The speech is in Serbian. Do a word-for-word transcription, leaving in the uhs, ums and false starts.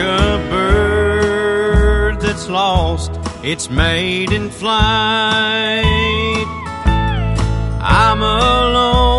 a bird that's lost its mate in flight. I'm alone